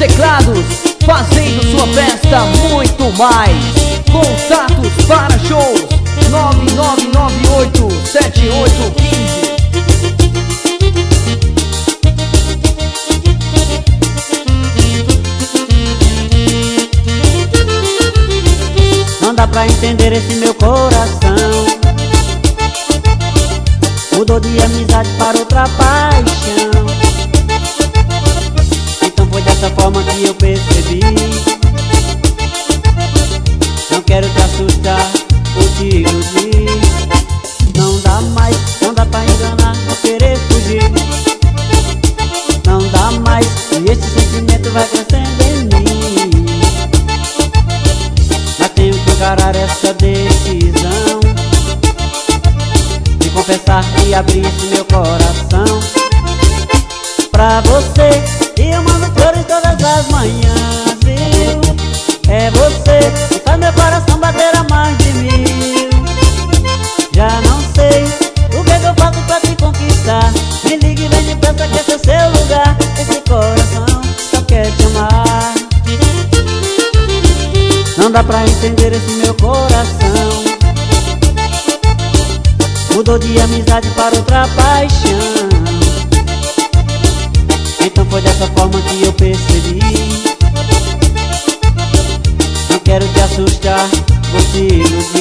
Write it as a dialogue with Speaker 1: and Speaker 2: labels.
Speaker 1: teclados, fazendo sua festa muito mais. Contatos para shows 99987815.
Speaker 2: Não dá pra entender esse meu coração. Mudou de amizade para outra paixão. Então foi dessa forma que eu percebi. Não quero te assustar ou te iludir. Não dá mais, não dá pra enganar ou querer fugir. Não dá mais, e esse sentimento vai crescendo em mim. Mas tenho que encarar essa decisão de confessar e abrir esse meu coração pra você. E eu mando flores todas as manhãs, viu? É você que faz meu coração bater a mais de 1000. Já não sei o que eu faço pra te conquistar. Me ligue e vem depressa que esse é o seu lugar. Esse coração só quer te amar. Não dá pra entender esse meu coração. Mudou de amizade para outra paixão. Então foi dessa forma que eu percebi. Não quero te assustar ou te iludir.